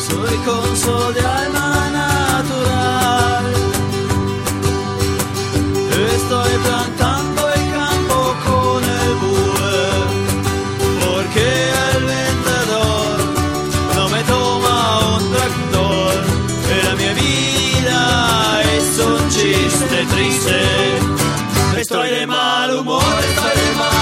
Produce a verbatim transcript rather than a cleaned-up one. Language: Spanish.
soy con sol de alma natural. Estoy plantando el campo con el bue, porque el vendedor no me toma un tractor. La mia vida es un chiste triste. Estoy de mal humor, estoy de mal